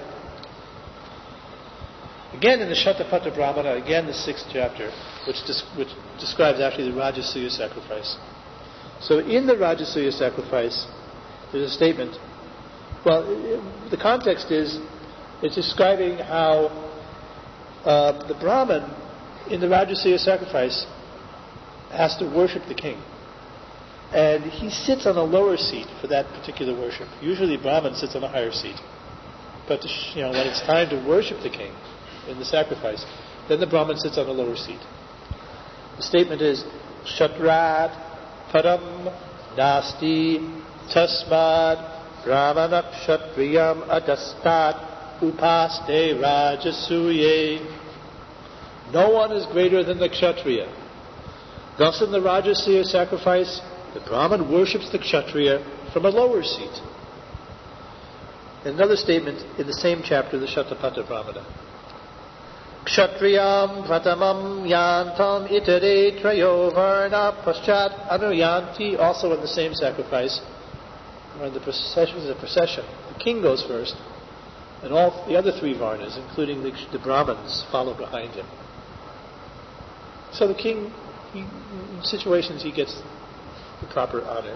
S1: again in the Shatapatha Brahmana, again the sixth chapter, which, des- which describes actually the Rajasuya sacrifice. So in the Rajasuya sacrifice, there's a statement. Well, it, the context is it's describing how uh, the Brahmin in the Rajasuya sacrifice has to worship the king. And he sits on a lower seat for that particular worship. Usually Brahmin sits on a higher seat. But to sh- you know, when it's time to worship the king in the sacrifice, then the Brahmin sits on a lower seat. The statement is, Shatrat Param Nasti Tasmad Brahmana Kshatriyam Adastat Upaste Rajasuye. No one is greater than the Kshatriya. Thus in the Rajasuya sacrifice, the Brahmin worships the Kshatriya from a lower seat. Another statement in the same chapter, the Shatapatha Brahmana. Kshatriyam pratamam yantam itere trayo varna paschat anuyanti. Also in the same sacrifice, when the procession is a procession, the king goes first, and all the other three varnas, including the, the Brahmins, follow behind him. So the king, he, in situations, he gets the proper honor.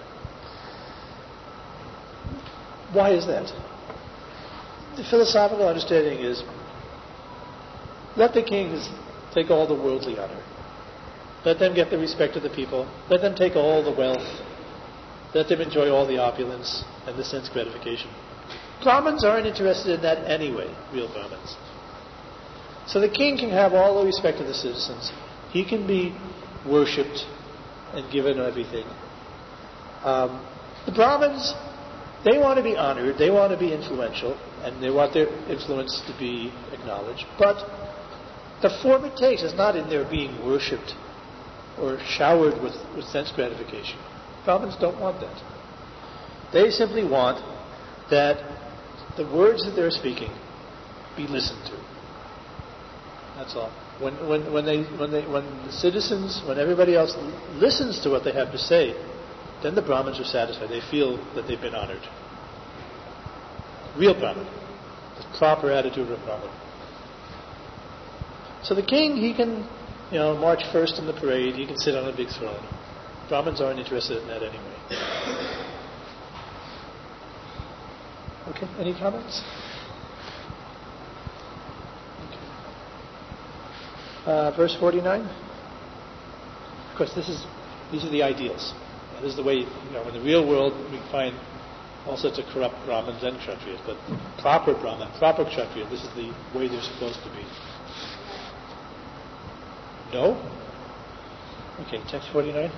S1: Why is that? The philosophical understanding is, let the kings take all the worldly honor. Let them get the respect of the people. Let them take all the wealth. Let them enjoy all the opulence and the sense gratification. Brahmins aren't interested in that anyway, real Brahmins. So the king can have all the respect of the citizens. He can be worshipped and given everything. Um, the Brahmins, They want to be honored, they want to be influential, and they want their influence to be acknowledged. But the form it takes is not in their being worshipped or showered with, with sense gratification. Brahmins don't want that. They simply want that the words that they're speaking be listened to. That's all. When when when they when they when the citizens, when everybody else listens to what they have to say, then the Brahmins are satisfied. They feel that they've been honored. Real Brahmin. The proper attitude of Brahmin. So the king, he can, you know, march first in the parade. He can sit on a big throne. Brahmins aren't interested in that anyway. Okay, any comments? Okay. Uh, verse forty-nine. Of course, this is these are the ideals. This is the way, you know, in the real world we find all sorts of corrupt Brahmins and Kshatriyas, but proper Brahmin, proper Kshatriya, this is the way they're supposed to be. No? Okay, text forty-nine.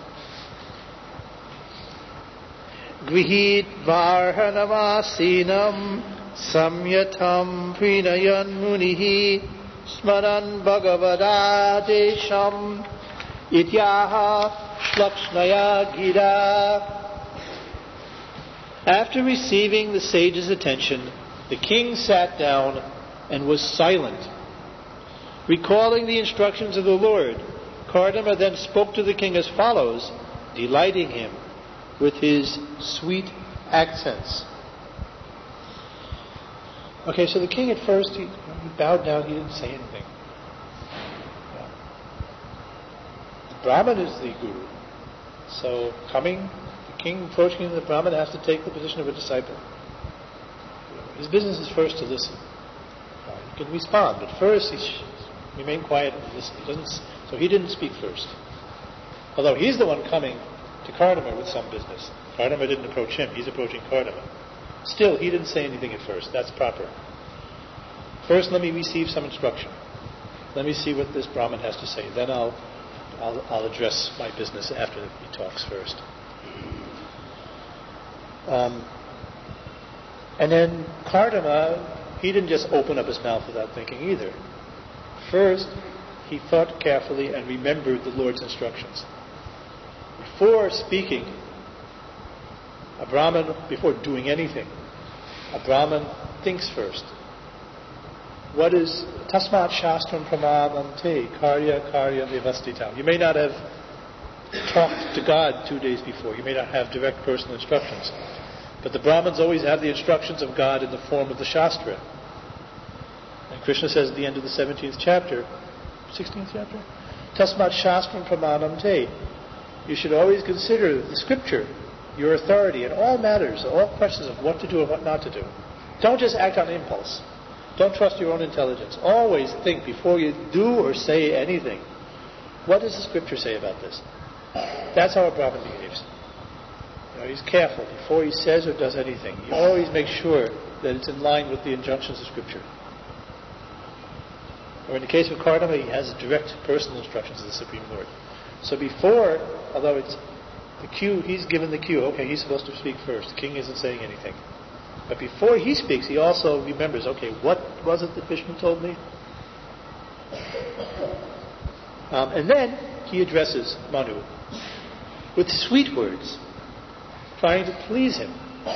S1: Grihit varhanamasinam samyatam prinayan munihi smaran bhagavadadesham ityaha shlakshnaya gira. After receiving the sage's attention, the king sat down and was silent. Recalling the instructions of the Lord, Kardama then spoke to the king as follows, delighting him with his sweet accents. Okay, so the king at first, he, he bowed down, he didn't say anything. Yeah. The Brahmin is the guru. So coming, the king approaching the Brahmin has to take the position of a disciple. His business is first to listen. Uh, he can respond, but first he should remain quiet and listen. He doesn't, so he didn't speak first. Although he's the one coming to Kardama with some business. Kardama didn't approach him, he's approaching Kardama. Still, he didn't say anything at first. That's proper. First, let me receive some instruction. Let me see what this Brahmin has to say. Then I'll, I'll, I'll address my business after he talks first. Um, and then Kardama, he didn't just open up his mouth without thinking either. First, he thought carefully and remembered the Lord's instructions. Before speaking, a Brahmin, before doing anything, a Brahmin thinks first. What is tasmat shastram pramadante karya karya vivastitam? You may not have talked to God two days before. You may not have direct personal instructions. But the Brahmins always have the instructions of God in the form of the Shastra. And Krishna says at the end of the seventeenth chapter, sixteenth chapter, tasmat shastram pramadante. You should always consider the scripture your authority in all matters, all questions of what to do and what not to do. Don't just act on impulse. Don't trust your own intelligence. Always think before you do or say anything. What does the scripture say about this? That's how a Brahmin behaves. You know, he's careful before he says or does anything. He always makes sure that it's in line with the injunctions of scripture. Or in the case of Kardama, he has direct personal instructions of the Supreme Lord. So before, although it's the cue, he's given the cue, okay, he's supposed to speak first. The king isn't saying anything. But before he speaks, he also remembers, okay, what was it that Vishnu told me? Um, and then he addresses Manu with sweet words, trying to please him.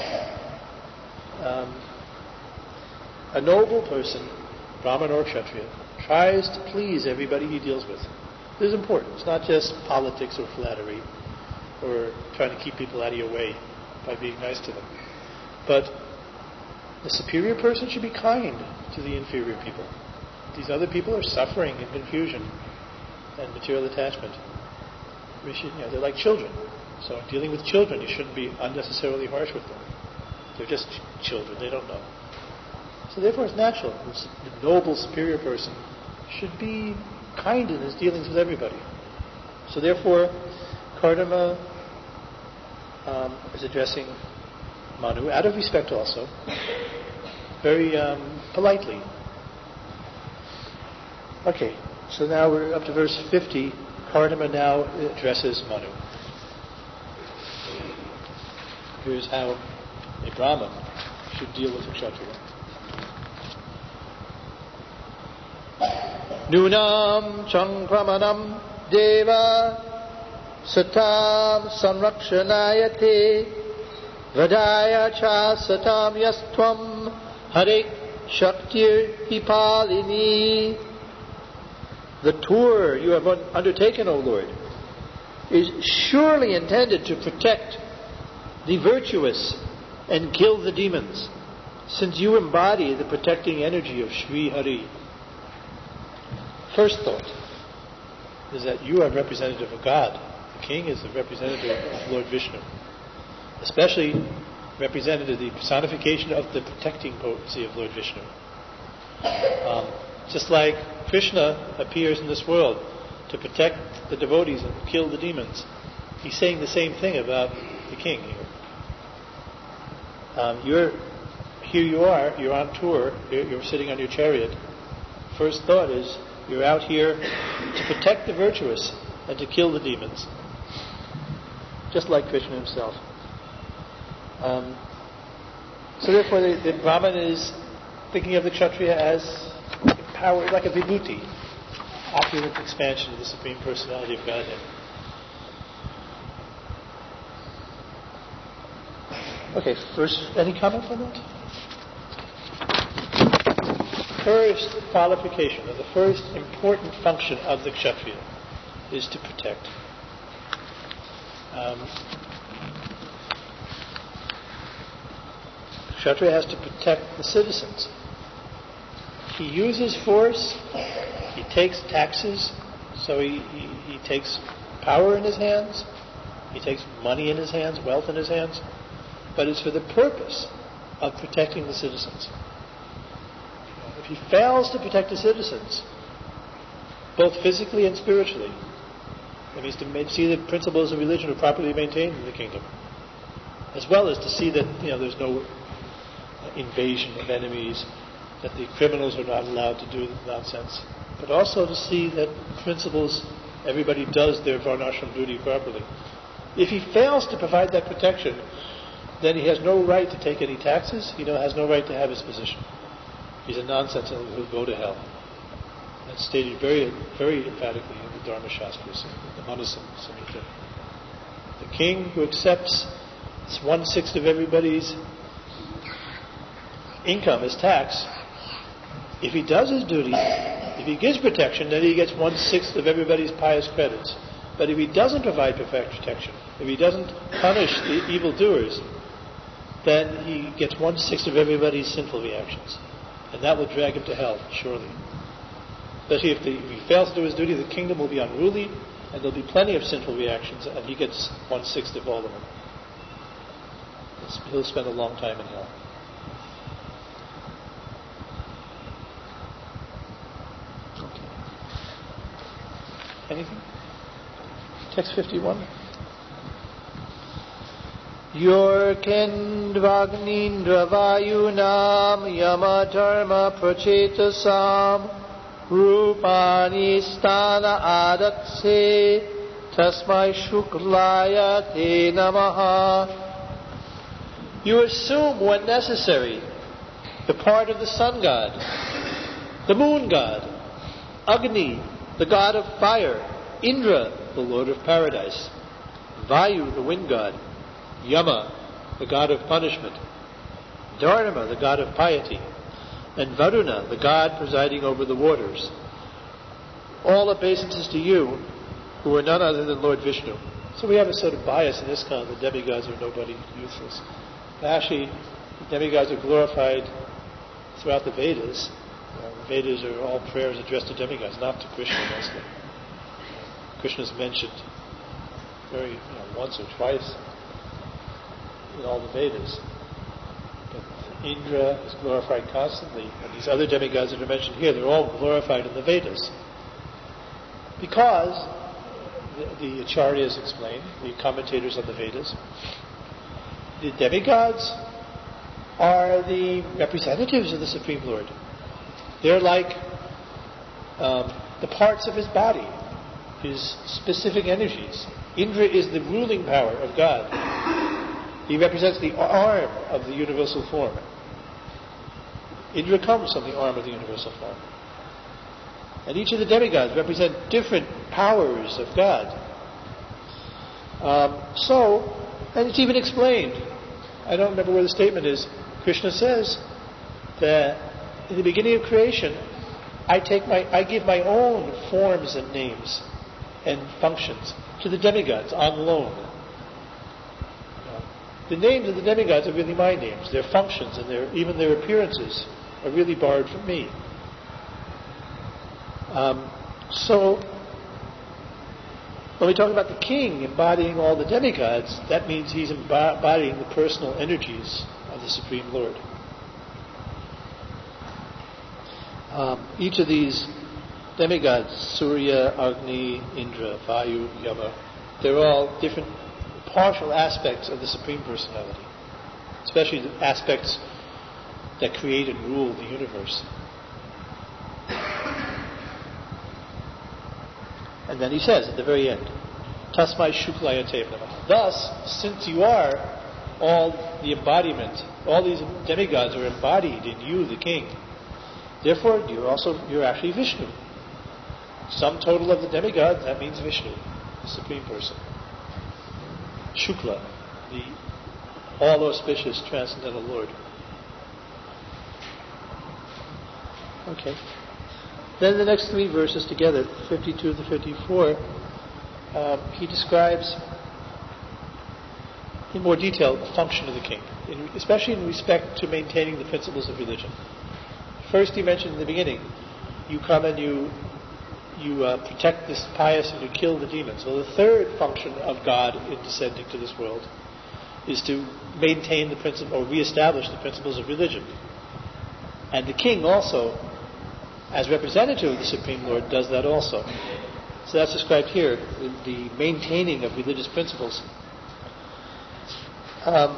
S1: Um, a noble person, Brahman or Kshatriya, tries to please everybody he deals with. This is important. It's not just politics or flattery or trying to keep people out of your way by being nice to them. But the superior person should be kind to the inferior people. These other people are suffering in confusion and material attachment. We should, you know, they're like children. So in dealing with children, you shouldn't be unnecessarily harsh with them. They're just children. They don't know. So therefore it's natural. The noble superior person should be kind in his dealings with everybody. So therefore, Kardama um, is addressing Manu, out of respect also, very um, politely. Okay, so now we're up to verse fifty. Kardama now addresses Manu. Here's how a Brahmin, should deal with a Kshatriya. Nunam chankramanam deva satam samrakshanayate vadaya cha satam yastvam hare shaktir hipalini. The tour you have undertaken, O Lord, is surely intended to protect the virtuous and kill the demons, since you embody the protecting energy of Sri Hari. First thought is that you are representative of God. The king is the representative of Lord Vishnu, especially represented the personification of the protecting potency of Lord Vishnu. Um, just like Krishna appears in this world to protect the devotees and kill the demons, he's saying the same thing about the king here. Um, you're here. You are. You're on tour. You're, you're sitting on your chariot. First thought is you're out here to protect the virtuous and to kill the demons, just like Krishna himself. Um, so therefore, the, the Brahman is thinking of the Kshatriya as power, like a vibhuti, opulent expansion of the Supreme Personality of Godhead. Okay, first, any comment on that? First qualification, or the first important function of the Kshatriya is to protect. Um, Kshatriya has to protect the citizens. He uses force, he takes taxes, so he, he, he takes power in his hands, he takes money in his hands, wealth in his hands, but it's for the purpose of protecting the citizens. If he fails to protect the citizens, both physically and spiritually, that means to see that principles of religion are properly maintained in the kingdom, as well as to see that you know there's no invasion of enemies, that the criminals are not allowed to do nonsense, but also to see that principles, everybody does their varnashram duty properly. If he fails to provide that protection, then he has no right to take any taxes, he has no right to have his position. He's a nonsensical who will go to hell. That's stated very, very emphatically in the Dharma Shastras, in the Manu Samhita. The king who accepts one-sixth of everybody's income as tax, if he does his duty, if he gives protection, then he gets one-sixth of everybody's pious credits. But if he doesn't provide protection, if he doesn't punish the evildoers, then he gets one-sixth of everybody's sinful reactions. And that will drag him to hell, surely. Especially if, the, if he fails to do his duty, the kingdom will be unruly, and there'll be plenty of sinful reactions, and he gets one-sixth of all of them. He'll spend a long time in hell. Okay. Anything? Text fifty-one. Yorkendvagnindra vayunam yama dharma prachetasam rupani stana adatse tasmai shuklaya te namaha. You assume, when necessary, the part of the sun god, the moon god, Agni, the god of fire, Indra, the lord of paradise, Vayu, the wind god, Yama, the god of punishment, Dharma, the god of piety, and Varuna, the god presiding over the waters. All obeisances to you, who are none other than Lord Vishnu. So we have a sort of bias in ISKCON, the demigods are nobody, useless. But actually, the demigods are glorified throughout the Vedas. Uh, the Vedas are all prayers addressed to demigods, not to Krishna mostly. Krishna is mentioned very you know, once or twice in all the Vedas. But Indra is glorified constantly, and these other demigods that are mentioned here, they're all glorified in the Vedas. Because, the, the Acharyas explain, the commentators on the Vedas, the demigods are the representatives of the Supreme Lord. They're like um, the parts of his body, his specific energies. Indra is the ruling power of God. He represents the arm of the universal form. Indra comes from the arm of the universal form. And each of the demigods represent different powers of God. Um, so, and it's even explained. I don't remember where the statement is. Krishna says that in the beginning of creation, I take my, I give my own forms and names and functions to the demigods on loan. The names of the demigods are really my names. Their functions and their even their appearances are really borrowed from me. Um, so, when we talk about the king embodying all the demigods, that means he's embodying the personal energies of the Supreme Lord. Um, each of these demigods, Surya, Agni, Indra, Vayu, Yama, they're all different partial aspects of the Supreme Personality, especially the aspects that create and rule the universe. And then he says at the very end, Tasmai Shuklaya Te Namaha. Thus, since you are all the embodiment, all these demigods are embodied in you, the king, therefore you're also, you're actually Vishnu. Sum total of the demigods, that means Vishnu, the Supreme Person. Shukla, the all-auspicious Transcendental Lord. Okay. Then the next three verses together, fifty-two to fifty-four, um, he describes in more detail the function of the king, in, especially in respect to maintaining the principles of religion. First, he mentioned in the beginning, you come and you you uh, protect this pious and you kill the demons. Well, the third function of God in descending to this world is to maintain the principle or reestablish the principles of religion. And the king also, as representative of the Supreme Lord, does that also. So that's described here, the, the maintaining of religious principles. Um,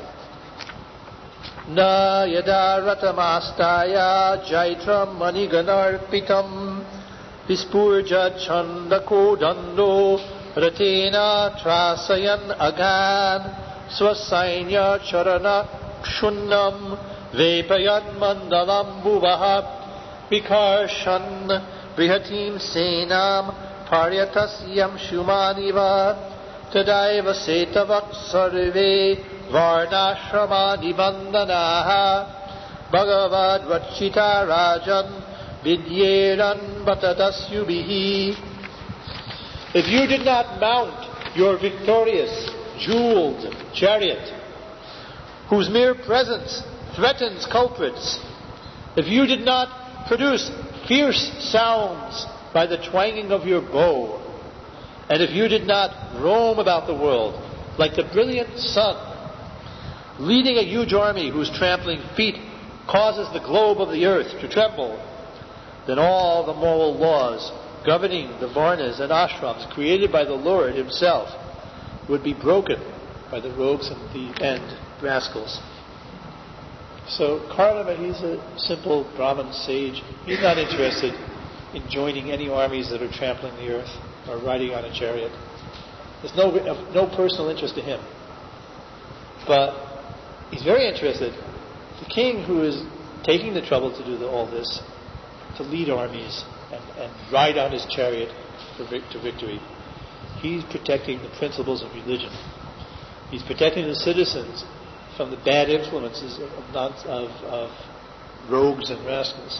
S1: Na yada ratamastaya jaitram maniganarpitam vispurja chandako dando ratena trasayan agan swasainya charana kshunnam vepayan mandalam buvaha vikarshan brihatim senam paryatasyam shumaniva tadaiva setavak sarve varnashramani bandanaha bhagavad vachita rajan vidyeran batadasyubihi. If you did not mount your victorious jeweled chariot, whose mere presence threatens culprits, if you did not produce fierce sounds by the twanging of your bow, and if you did not roam about the world like the brilliant sun, leading a huge army whose trampling feet causes the globe of the earth to tremble, then all the moral laws governing the varnas and ashrams created by the Lord himself would be broken by the rogues and the and rascals. So Karnava, he's a simple Brahmin sage. He's not interested in joining any armies that are trampling the earth or riding on a chariot. There's no no personal interest to him. But he's very interested. The king who is taking the trouble to do the, all this, to lead armies and, and ride on his chariot for vic- to victory, he's protecting the principles of religion. He's protecting the citizens from the bad influences of, of, of, of rogues and rascals.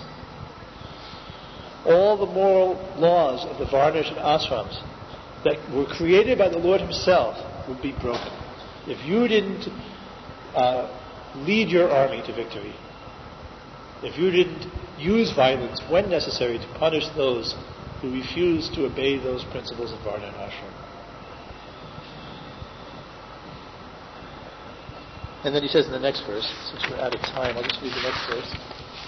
S1: All the moral laws of the varnas and ashrams that were created by the Lord himself would be broken if you didn't uh, lead your army to victory, if you didn't use violence when necessary to punish those who refuse to obey those principles of varna and ashram. And then he says in the next verse, since we're out of time, I'll just read the next verse.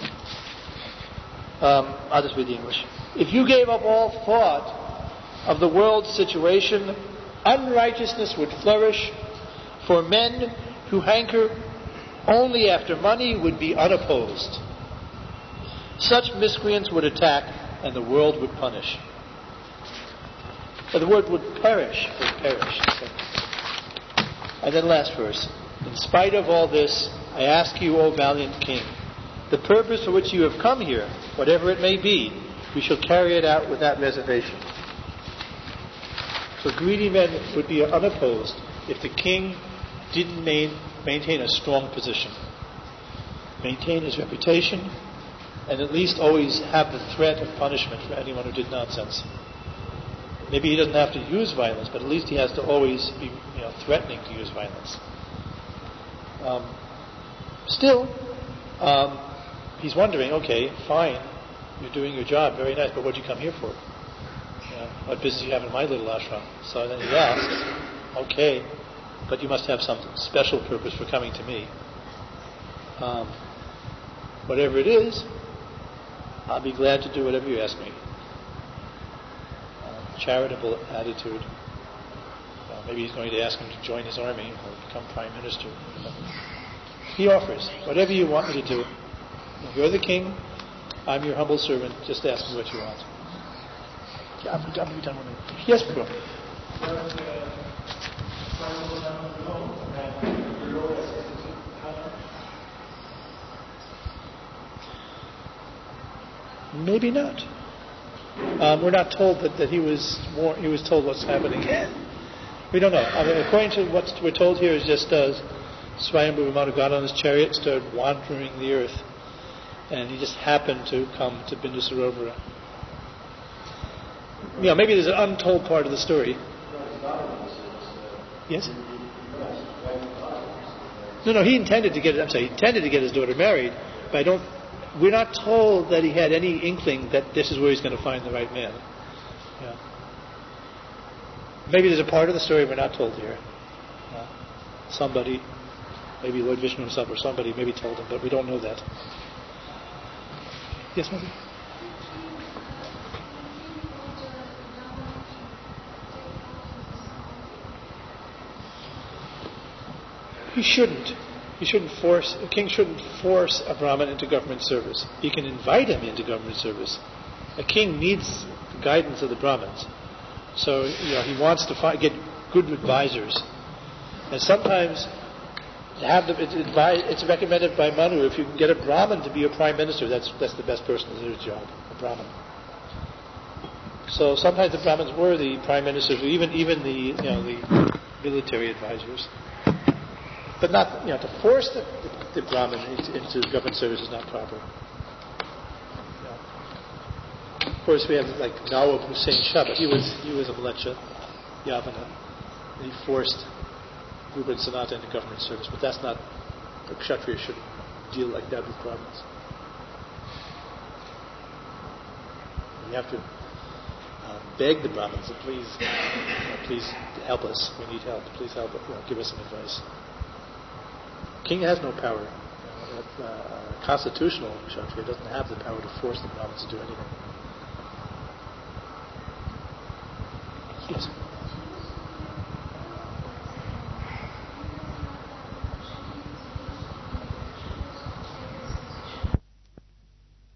S1: Um, I'll just read the English. If you gave up all thought of the world's situation, unrighteousness would flourish, for men who hanker only after money would be unopposed. Such miscreants would attack, and the world would punish. Or the word would perish, would perish. And then last verse, in In spite of all this, I ask you, O valiant king, the purpose for which you have come here, whatever it may be, we shall carry it out without reservation. So greedy men would be unopposed if the king didn't main, maintain a strong position, maintain his reputation, and at least always have the threat of punishment for anyone who did nonsense. Maybe he doesn't have to use violence, but at least he has to always be, you know, threatening to use violence. Um, still, um, he's wondering, okay, fine, you're doing your job, very nice, but what did you come here for? You know, what business do you have in my little ashram? So then he asks, okay, but you must have some special purpose for coming to me. Um, whatever it is, I'll be glad to do whatever you ask me. Uh, charitable attitude. Uh, maybe he's going to ask him to join his army or become prime minister. He offers, whatever you want me to do. If you're the king, I'm your humble servant, just ask me what you want. Yeah, I'm, I'm done with it. Yes, bro. Maybe not. Um, we're not told that, that he was war- he was told what's happening. We don't know. I mean, according to what we're told here is just uh, Swayambhuva Manu got on his chariot, started wandering the earth, and he just happened to come to Bindu Sarovara. You know, maybe there's an untold part of the story. Yes? No, no. He intended to get. I'm sorry. He intended to get his daughter married, but I don't. We're not told that he had any inkling that this is where he's going to find the right man. Yeah. Maybe there's a part of the story we're not told here. Uh, somebody, maybe Lord Vishnu himself or somebody, maybe told him, but we don't know that. Yes, Mother? He shouldn't. He shouldn't force, a king shouldn't force a Brahmin into government service. He can invite him into government service. A king needs the guidance of the Brahmins. So, you know, he wants to find, get good advisors. And sometimes have the, it's, advised, it's recommended by Manu, if you can get a Brahmin to be your prime minister, that's that's the best person to do his job, a Brahmin. So sometimes the Brahmins were the prime ministers, or even even the you know the military advisors. But not, you know, to force the, the, the Brahmin into, into government service is not proper. You know. Of course, we have like Nawab Hussain Shah, but he was he was a Mleccha, Yavana. And he forced Rupa and Sanata into government service, but that's not, the Kshatriya shouldn't deal like that with Brahmins. You have to uh, beg the Brahmins to please, uh, please help us. We need help. Please help us. You know, give us some advice. King has no power. You know, uh, constitutional Kshatriya doesn't have the power to force the Brahmins to do anything. Yes.